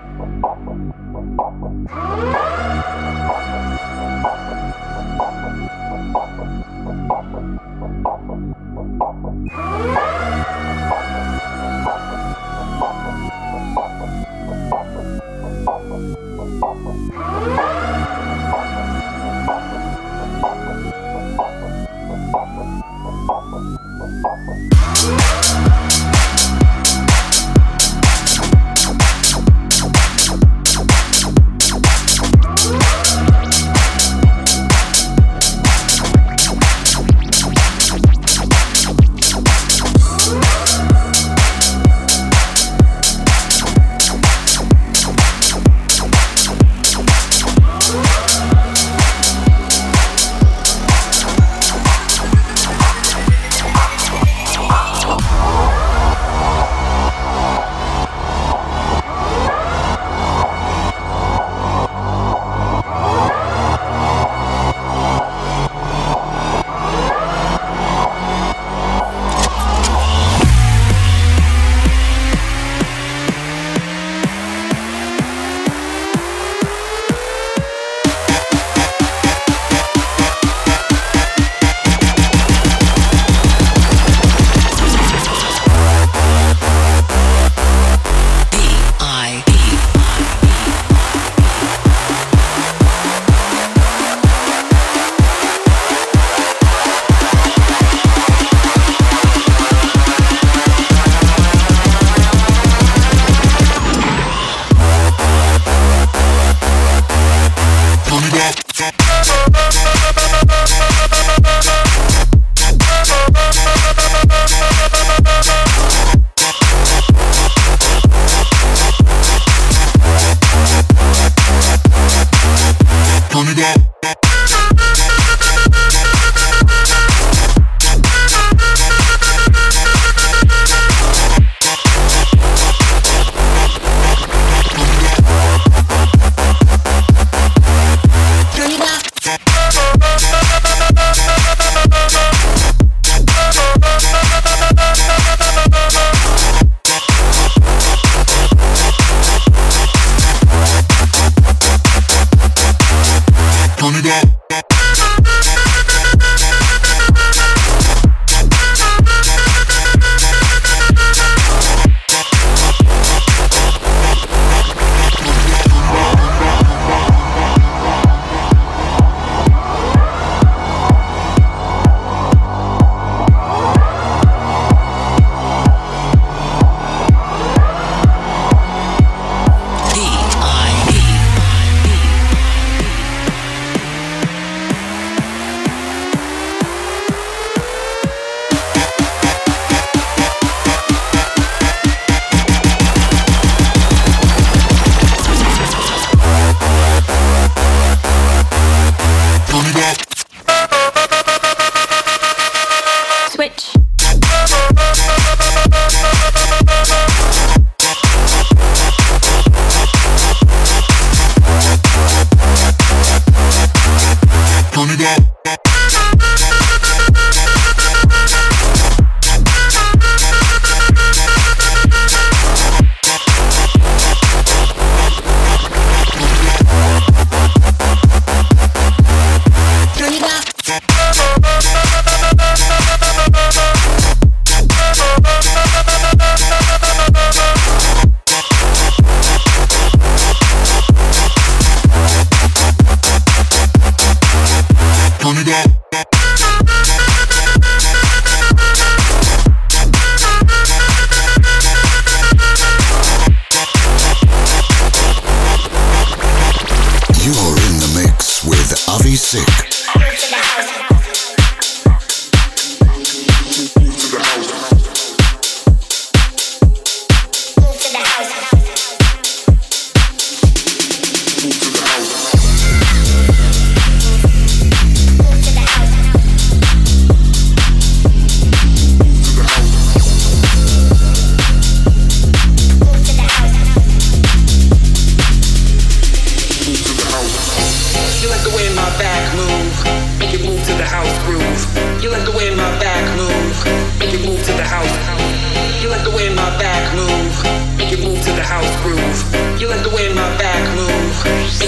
You like the way my back moves.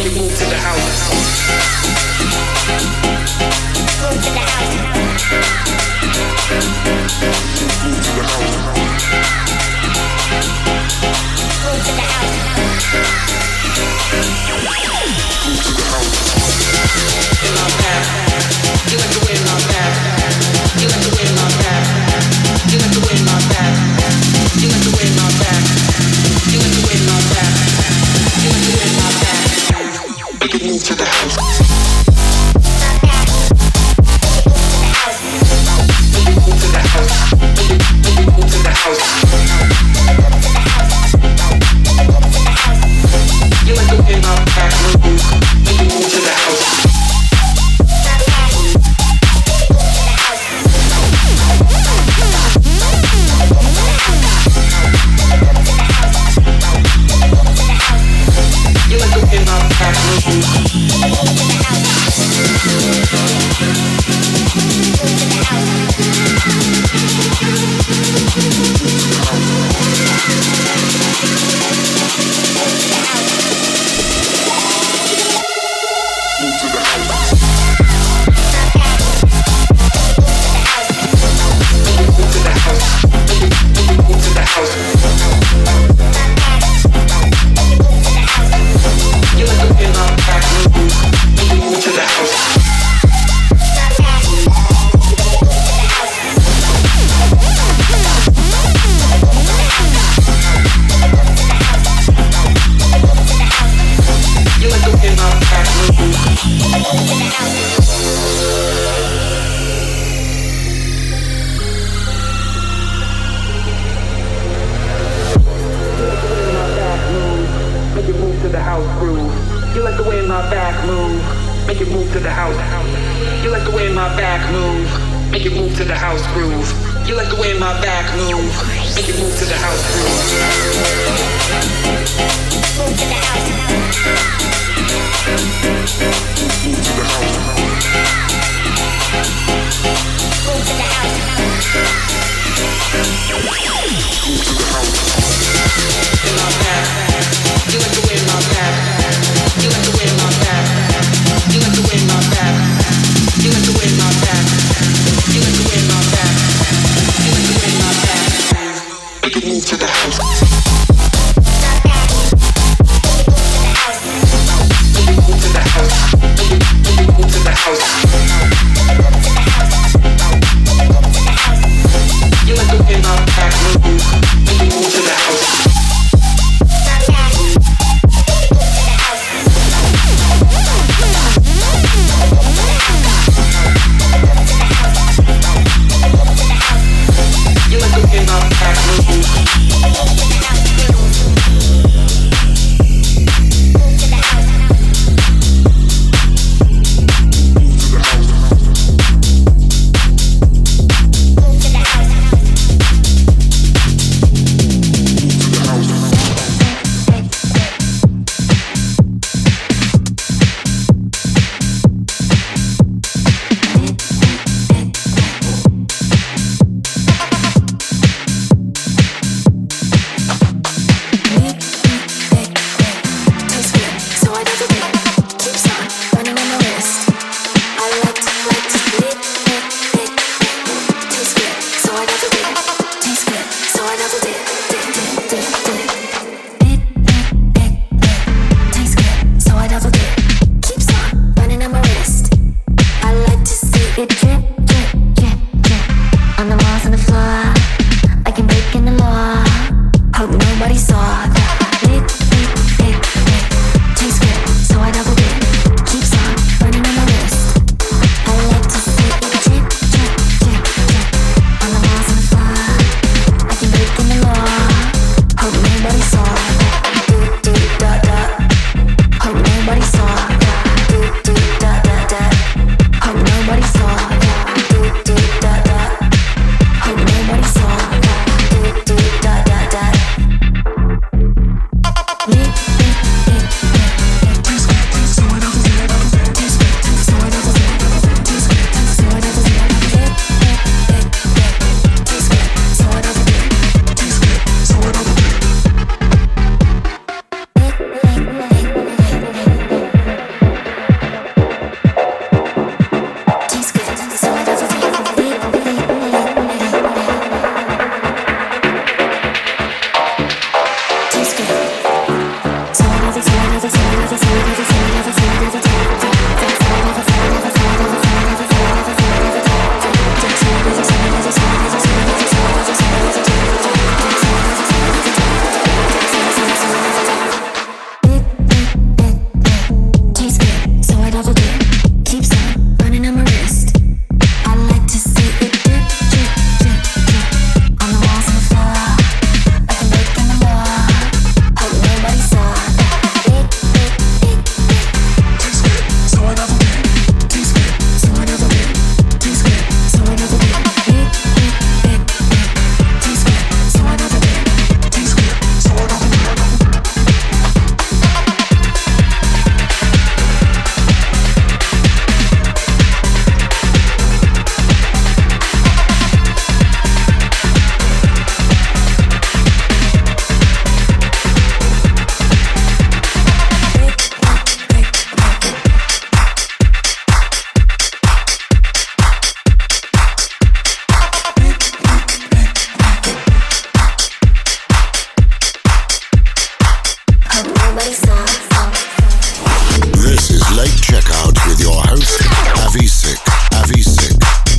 Move to the house. This is Late Checkout with your host, Avi Sick. Avi Sick.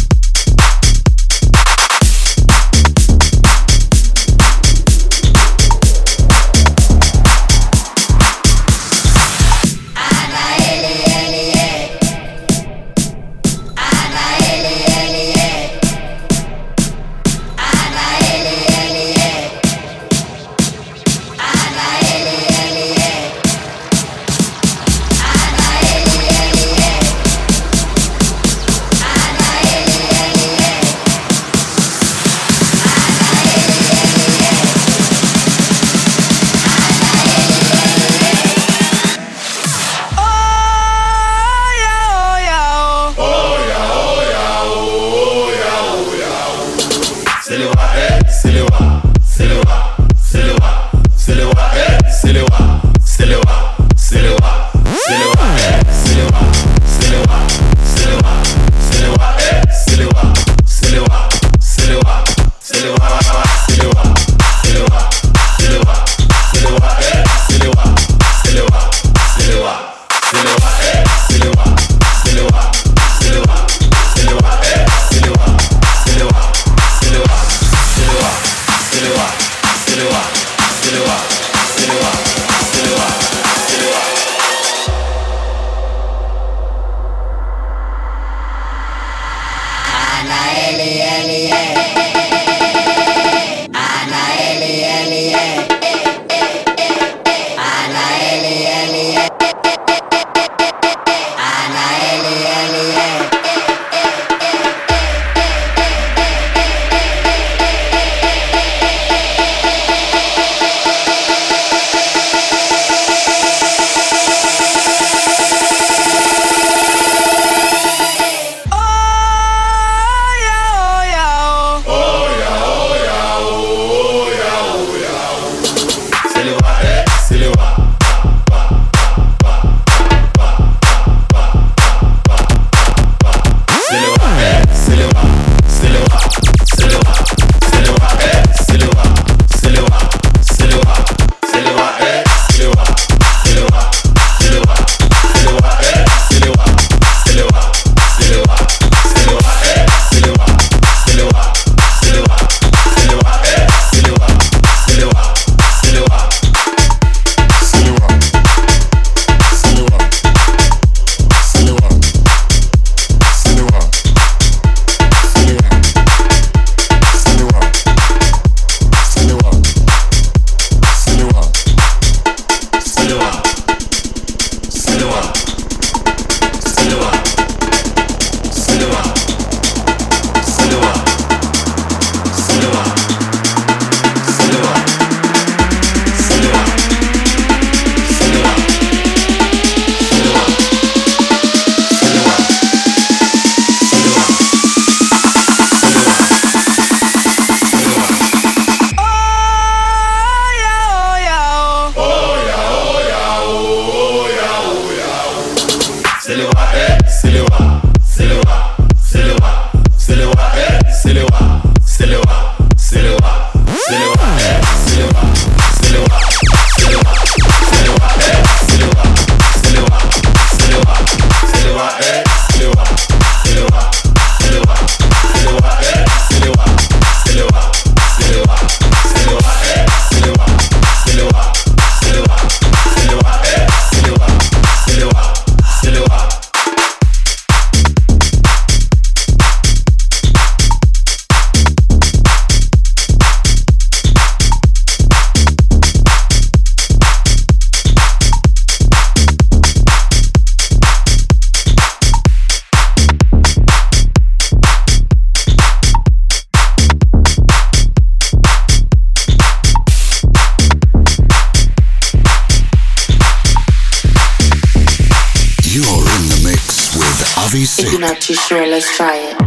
If you're not too sure, let's try it.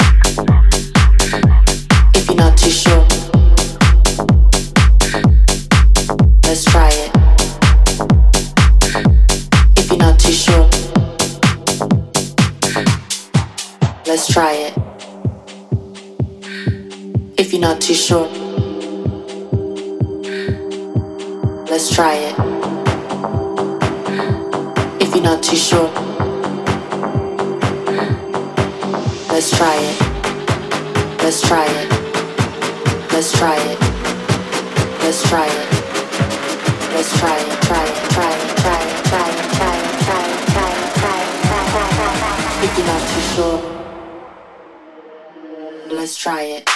If you're not too sure, let's try it. If you're not too sure, let's try it. If you're not too sure, let's try it. not too sure, let's try it. Let's try it. Let's try it. Let's try it. Let's try it. Try it. Try it. Try it. Try it. Try it. Try it. Try it. Try it. If you're not too sure, let's try it.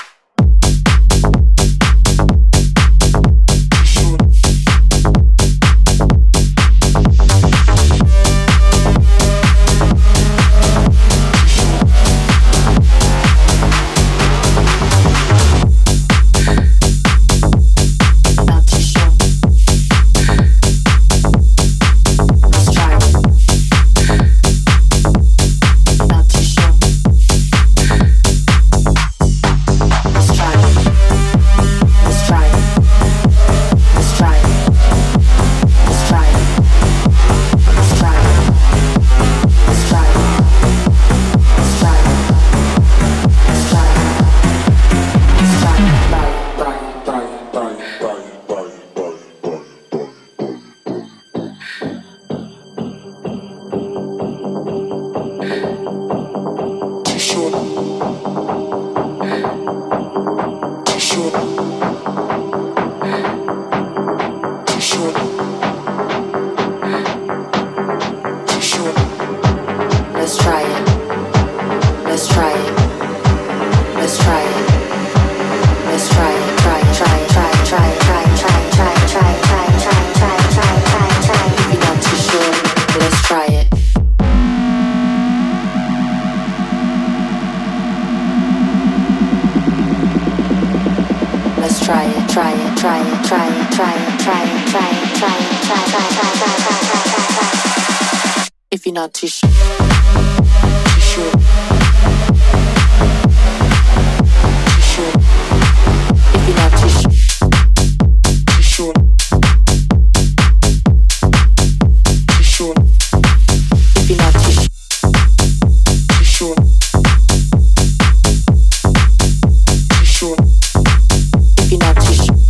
If you're not too sure, if you're not too sure, if you're not too sure, if you're not too sure.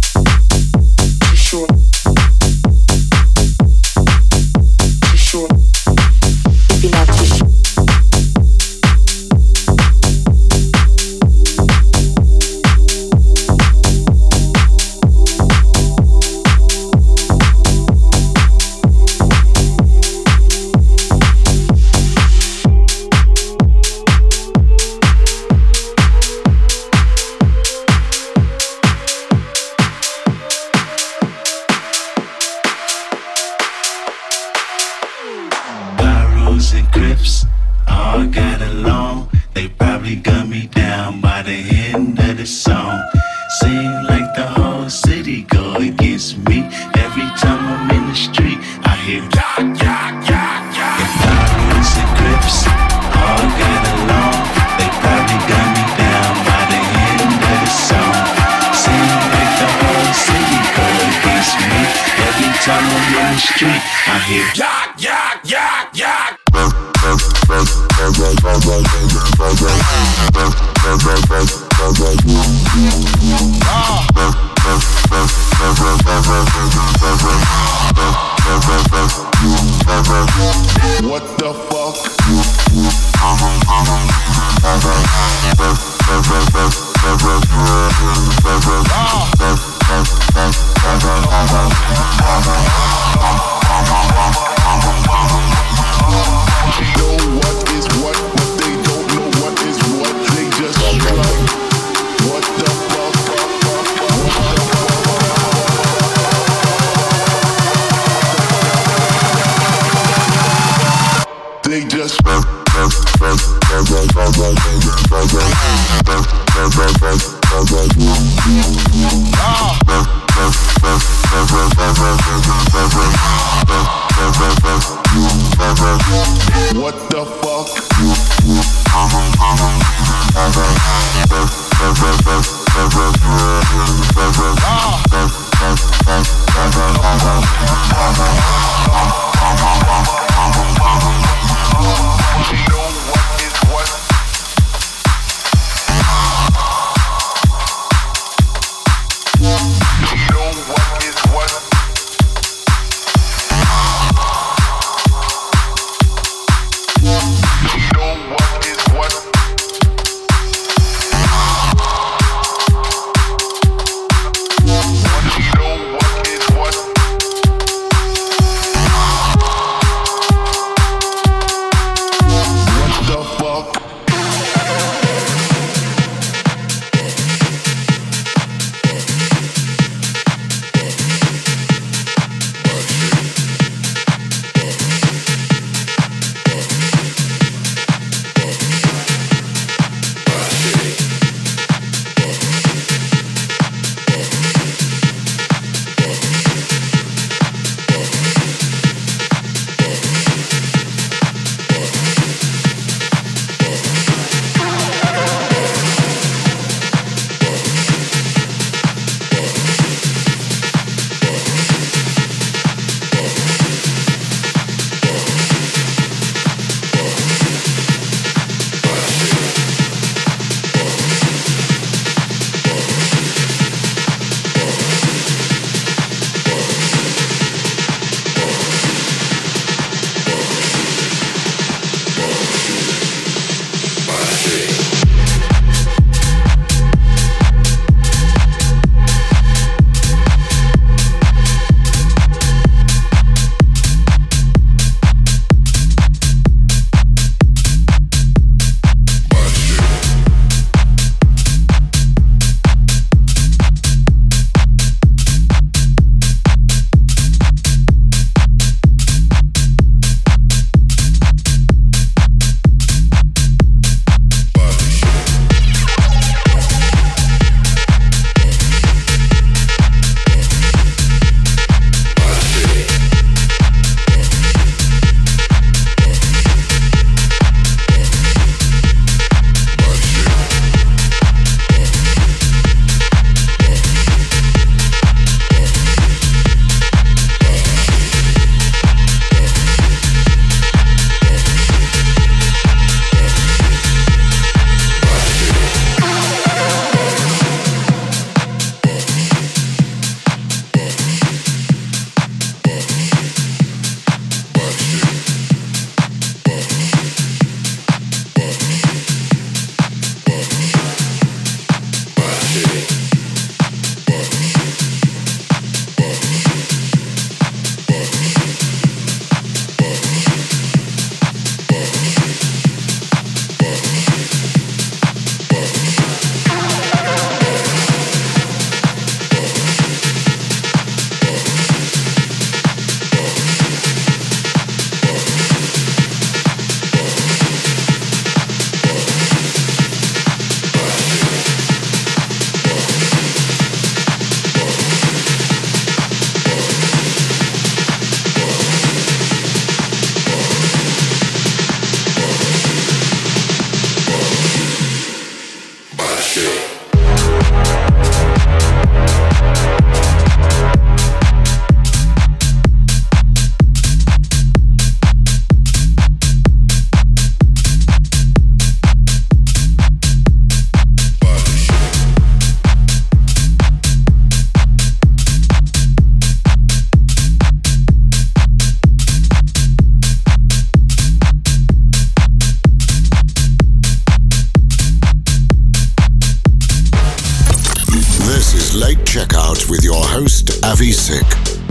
Avi Sick.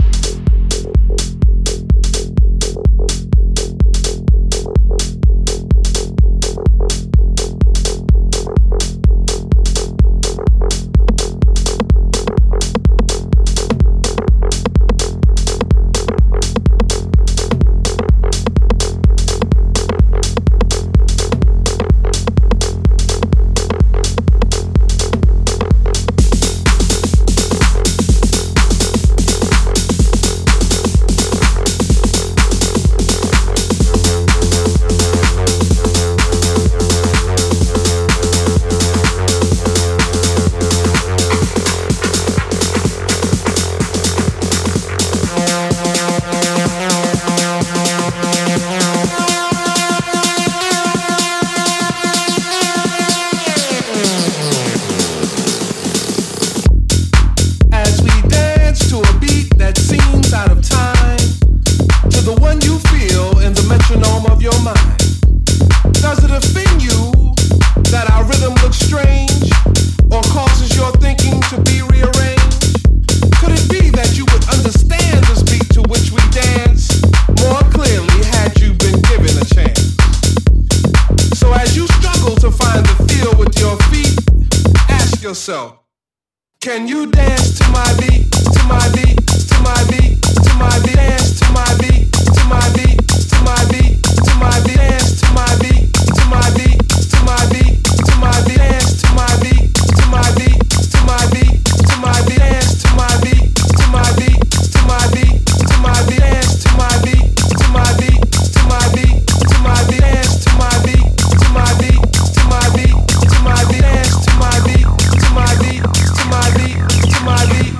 Can you dance to my beat, to my beat, to my beat, to my beat, dance to my beat, to my beat, to my beat, to my beat, dance to my beat, to my beat, to my beat, to my beat, dance to my beat, to my beat, to my beat, to my beat, dance to my beat, to my beat, to my beat, to my beat, dance to my beat, to my beat, to my beat, to my beat, dance to my beat, to my beat, to my beat, to my beat, dance to my beat, to my beat, to my beat, to my beat.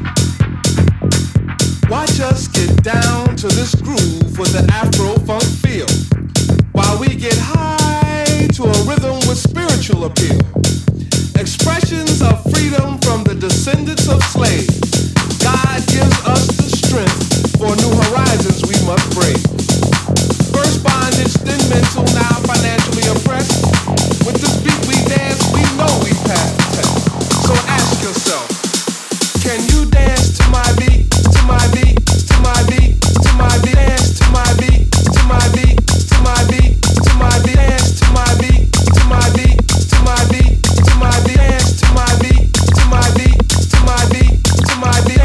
Watch us get down to this groove with an Afro-funk feel, while we get high to a rhythm with spiritual appeal. Expressions of freedom from the descendants of slaves. God gives us the strength for new horizons we must break. First bondage, then mental, now financially oppressed. With this beat we dance, we know we pass the test. So ask yourself, can you dance to my beat, to my beat, to my beat, to my beat, dance to my beat, to my beat, to my beat, to my beat, dance to my beat, to my beat, to my beat, to my beat, dance to my beat, to my beat, to my beat, to my beat.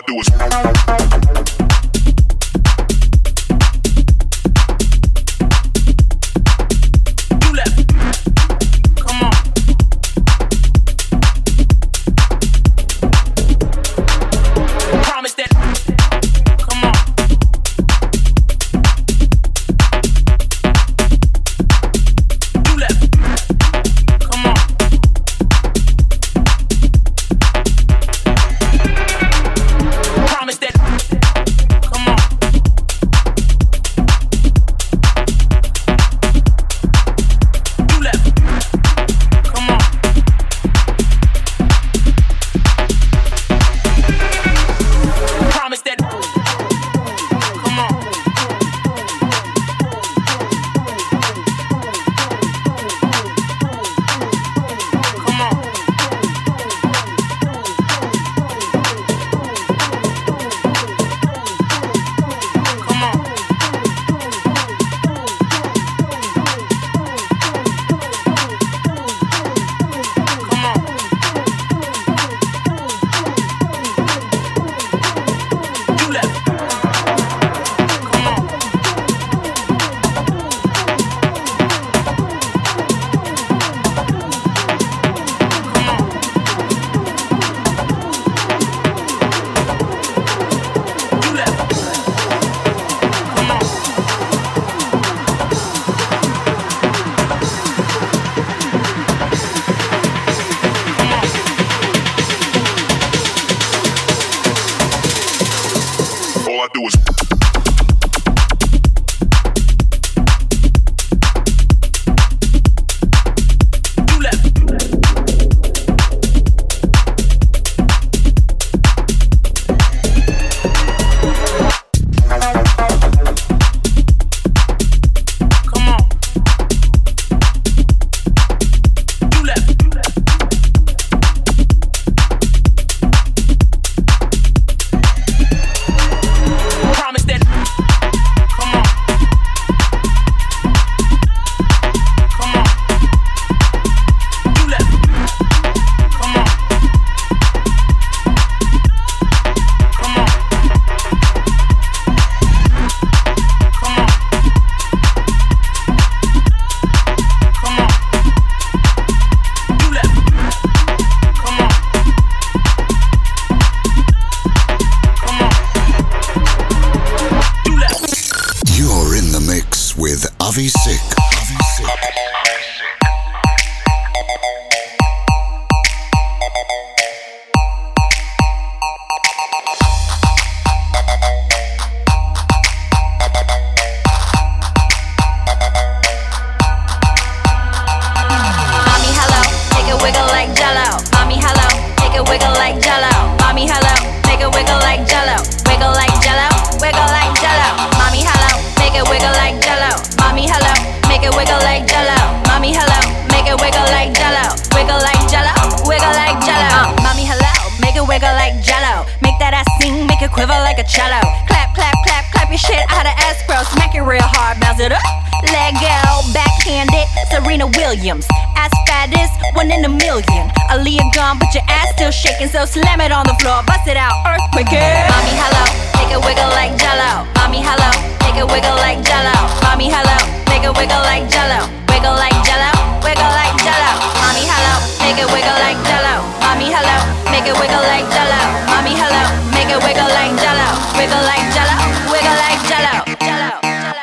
So slam it on the floor, bust it out, earthquake it. Mommy, hello, make it wiggle like Jello. Mommy, hello, make it wiggle like Jello. Mommy, hello, make it wiggle like Jello. Wiggle like Jello, wiggle like Jello. Mommy, hello, make it wiggle like Jello. Mommy, hello, make it wiggle like Jello. Mommy, hello, make it wiggle like Jello. Wiggle like Jello, wiggle like Jello. Jello,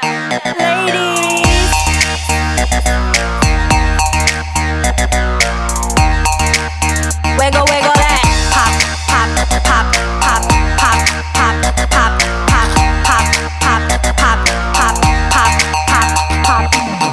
ladies. Wiggle, wiggle that. Pop, pop, pop, pop, pop, pop, pop, pop, pop, pop, pop, pop, pop, pop.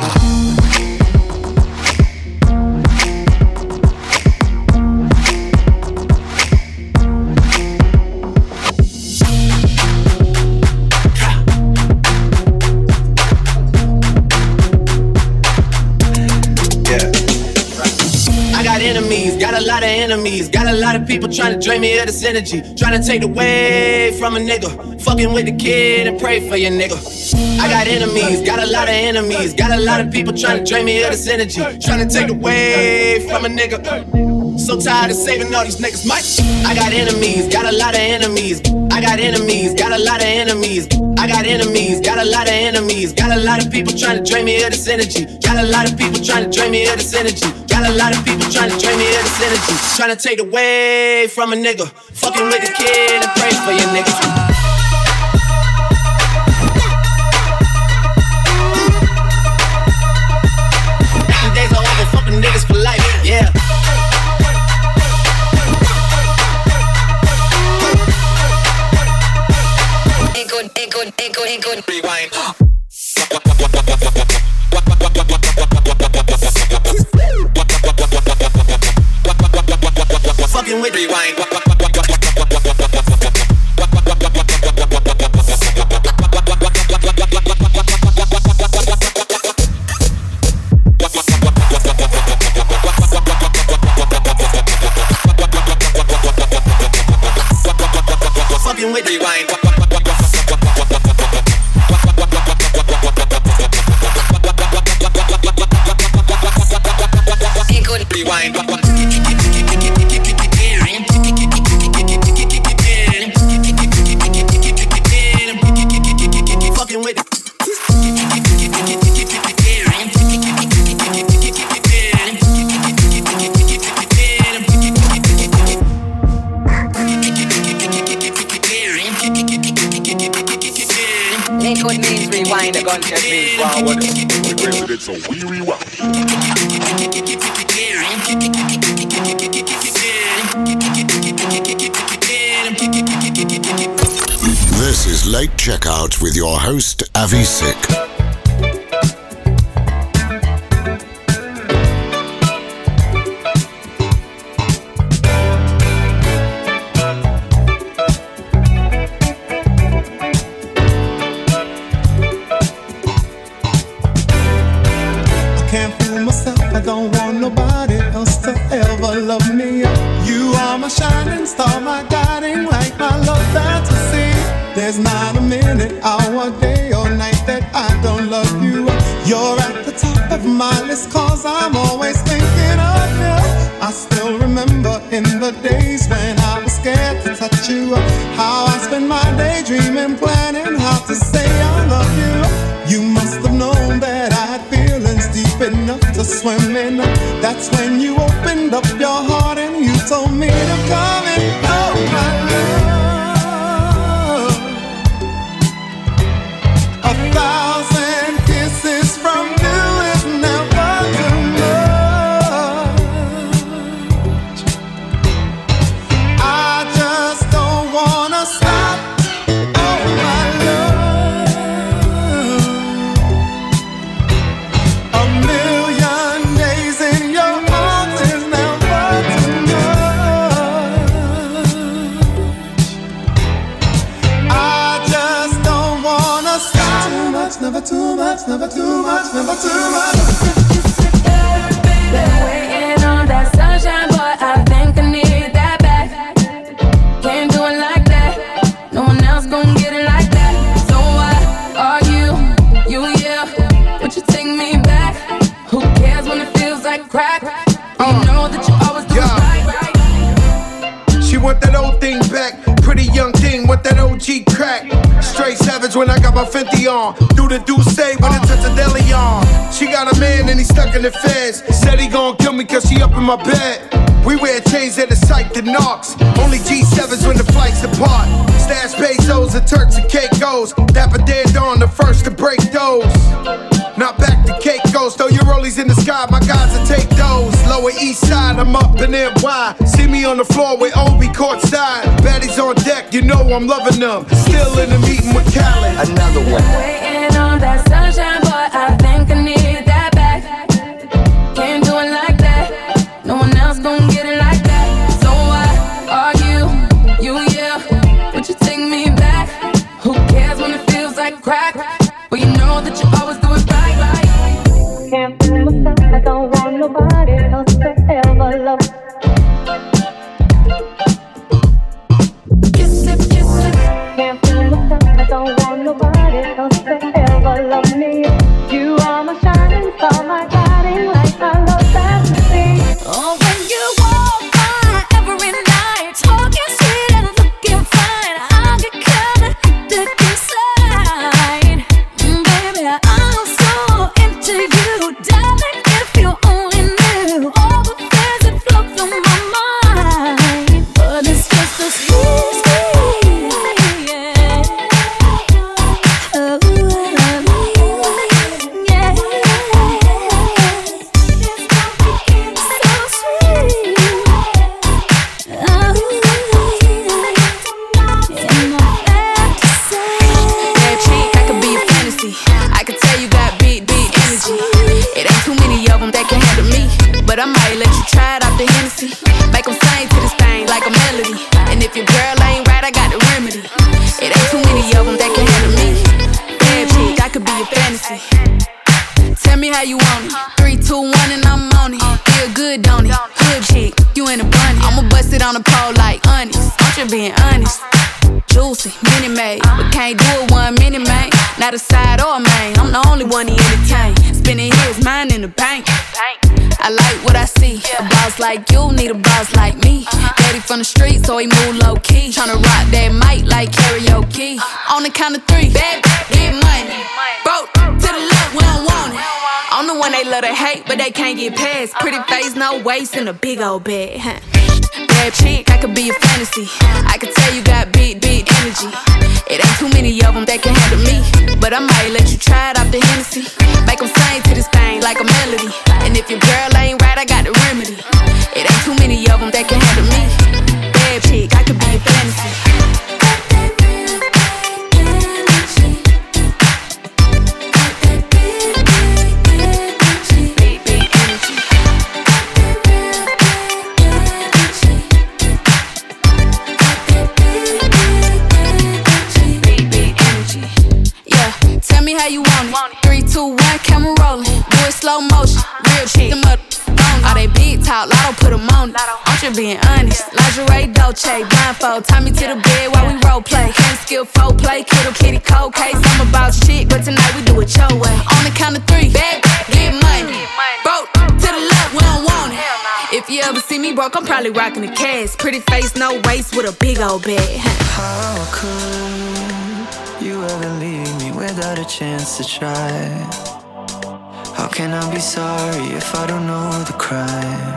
Enemies, got a lot of enemies, got a lot of people trying to drain me of this energy, trying to take away from a nigga, fucking with the kid and pray for your nigga. I got enemies, got a lot of enemies, got a lot of people trying to drain me of this energy, trying to take away from a nigga. So tired of saving all these niggas, Mike. I got enemies, got a lot of enemies. I got enemies, got a lot of enemies. I got enemies, got a lot of enemies. Got a lot of people trying to drain me of this energy. Got a lot of people trying to drain me of this energy. Got a lot of people trying to drain me of this energy. Trying to take away from a nigga. Fucking with the kid and pray for your niggas. Days are over, fucking niggas for life, yeah. Ain't good, rewind. Fucking with rewind. Fucking with rewind. Rewind. Fucking with it. Ain't good means rewind, a gunshot means forward. So we rewind. This is Late Checkout with your host, Avi Sick. I don't want nobody else to ever love me. You are my shining star, my guiding light, my love fantasy. There's not a minute, hour, day or night that I don't love you. You're at the top of my list, cause I'm always thinking of you. I still remember in the days when I was scared to touch you, how I spent my day dreaming, planning how to say I love you. You must have known that I had feelings deep enough to swim in. That's when you opened up your heart and you told me to come and oh my love. 1,000 kisses from you is never too much. I just don't wanna stop. Oh my love. 1,000,000 days in your arms is never too much. I just don't wanna stop. Too much, never too much, never too much, never too much. Been waiting on that sunshine, but I think I need that back. Can't do it like that. No one else gon' get it like that. So why are you yeah? Would you take me back? Who cares when it feels like crack? You know that you always do it right. She want that old thing back. Pretty young thing, want that OG crack. Straight savage when I got my Fenty on. Do the say when it's a deli on. She got a man and he stuck in the feds. Said he gon' kill me cause she up in my bed. We wear chains at the site that knocks. Only G7s when the flights depart. Stash pesos and Turks and Caicos. Dapper dead on the first to break those. Not back to Caicos, throw your rollies in the sky, my guys will take those. Lower east side, I'm up in NY. See me on the floor with Obi courtside. Baddies on deck, you know I'm loving them. Still in the meeting with Khaled. Another one. Waiting on that sunshine, but I think I need that back. Can't do it like that. No one else gon' get it like that. So why are you yeah? Would you take me back? Who cares when it feels like crack? Well, you know that you always do it right. Can't fool myself, I don't want nobody else to ever love. Kiss it. Can't fool myself, I don't want nobody else to ever love me. You are my shining star, my guiding light, my love fantasy. Oh, when you walk by every night, talking sweet and looking fine, I get that can handle me. But I might let you try it out the Hennessy. Make them sing to this thing like a melody. And if your girl ain't right, I got the remedy. It ain't too many of them that can handle me. Bad chick, I could be a fantasy. Tell me how you want it. 3, 2, 1 and I'm on it. Feel good, don't it? Hood chick, you in a bunny. I'ma bust it on the pole like honest. I'm just being honest. Juicy, mini made, but can't do it 1 minute, man. Not a side or a main. I'm the only one he entertain. Spending his mind in the bank. I like what I see. A boss like you need a boss like me. Daddy from the street, so he move low key. Tryna rock that mic like karaoke. On the count of 3, baby, get money. Broke to the left, we don't want it. I'm the one they love to hate, but they can't get past. Pretty face, no waist, and a big old bag. Bad chick, I could be a fantasy. I could tell you got big energy. It ain't too many of them that can handle me. But I might let you try it out the Hennessy. Make them sing to this thing like a melody. And if your girl ain't right, I got the remedy. It ain't too many of them that can handle me. Bad chick, I could be a fantasy. How you want it? 3, 2, 1, camera rolling. Do it slow motion. Real chick. Them up all they big talk, lotto put them on it. I'm just being honest. Lingerie, Dolce, blindfold. Tie me to the bed while we role play. Can't skill folk play, kiddo, kitty, cold case. I'm about shit, but tonight we do it your way. On the count of 3, bad, get money. Broke to the left, we don't want it. If you ever see me broke, I'm probably rocking the cash. Pretty face, no waist, with a big old bag. How could you ever leave me without a chance to try? How can I be sorry if I don't know the crime?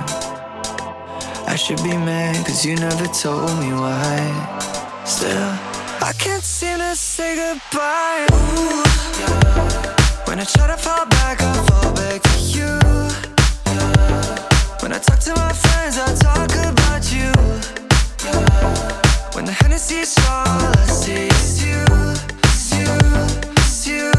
I should be mad cause you never told me why. Still, I can't seem to say goodbye. Ooh, yeah. When I try to fall back, I fall back to you. Yeah. When I talk to my friends, I talk about you. Yeah. When the Hennessy's strong, all I see is you. It's you, it's you.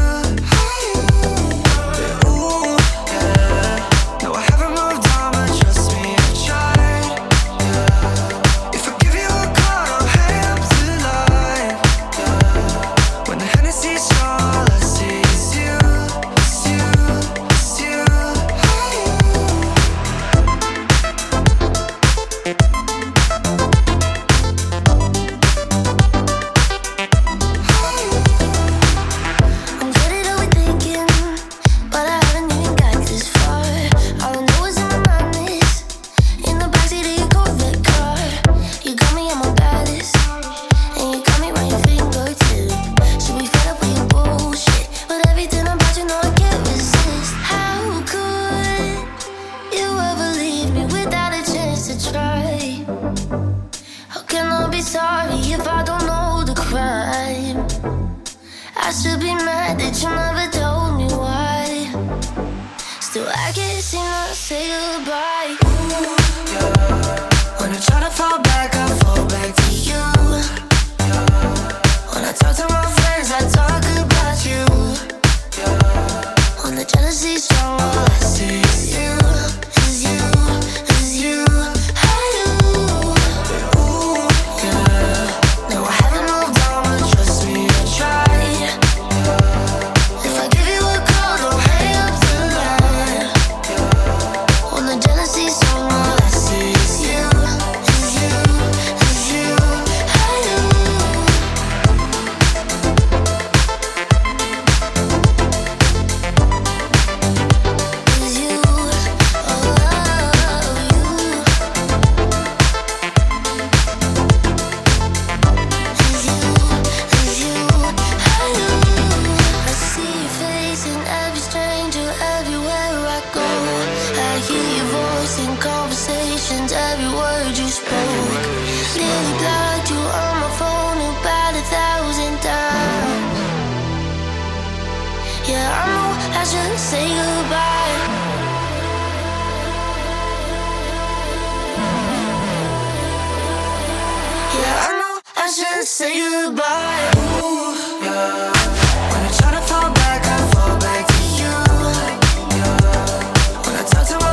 When I try to fall back, I fall back to you. When I talk to my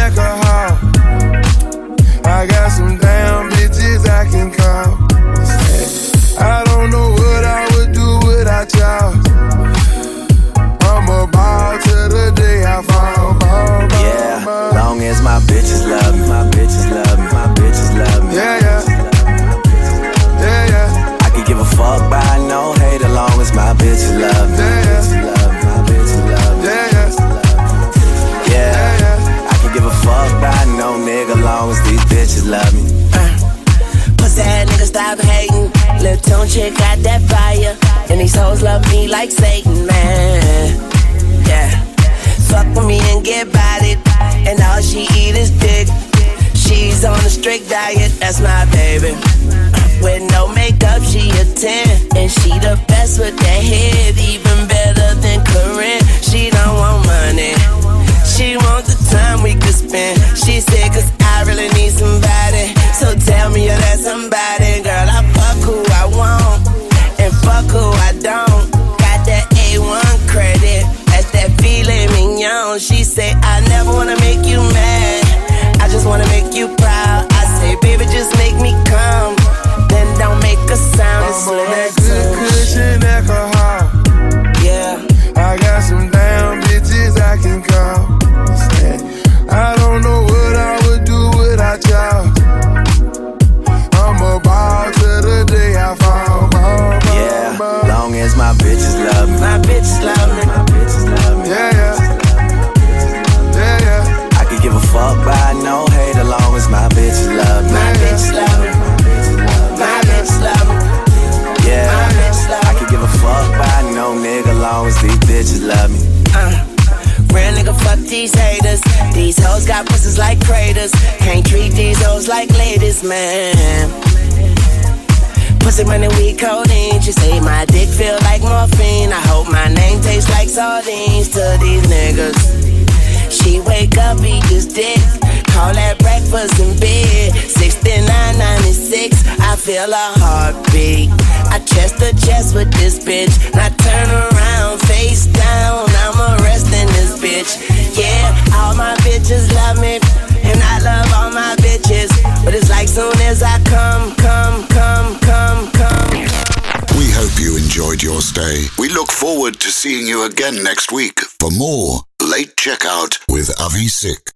alcohol. I got some damn bitches I can call. I don't know what I would do without y'all. I'm a ball till the day I fall. Yeah, long as my bitches love me, my bitches love me, my bitches love me. Yeah, yeah. Yeah, yeah. I could give a fuck by no hate as long as my bitches love me. Yeah, yeah. My bitches love me. Yeah, yeah. Yeah, I can give a fuck by no nigga long as these bitches love me. Pussy ass nigga stop hating. Lil' tune chick got that fire. And these hoes love me like Satan, man. Yeah. Fuck with me and get bodied. And all she eat is dick. She's on a strict diet, that's my baby. With no makeup, she a 10. And she the best with that head, even better than Corinne. She don't want money, she want the time we could spend. She said, cause I really need somebody. So tell me you're that somebody. Girl, I fuck who I want, and fuck who I don't. Got that A1 credit, that's that filet mignon. She say, I never wanna make you mad, I just wanna make you proud. I say, baby, just make me come, then don't make a sound. It's I'm on that good cushion alcohol. Yeah. I got some damn bitches I can call. I don't know what I would do without y'all. I'm a ball till the day I fall. Yeah, long as my bitches love me. My bitches love me. My bitches love me. Yeah, yeah. Yeah, yeah. I could give a fuck by no hate as long as my bitches love me. My bitches love me. My bitches love me. Yeah, my bitches love me. I could give a fuck by no nigga long as these bitches love me. Real nigga, fuck these haters. These hoes got pussies like craters. Can't treat these hoes like ladies, man. Pussy money, we codeine. She say my dick feel like morphine. I hope my name tastes like sardines to these niggas. She wake up, eat this dick, call that breakfast in bed. 69.96, I feel a heartbeat. I chest to chest with this bitch. Now turn around, face down, I'm arresting this bitch. Yeah, all my bitches love me, and I love all my bitches. But it's like soon as I come. We hope you enjoyed your stay. We look forward to seeing you again next week for more Late Checkout with Avi Sick.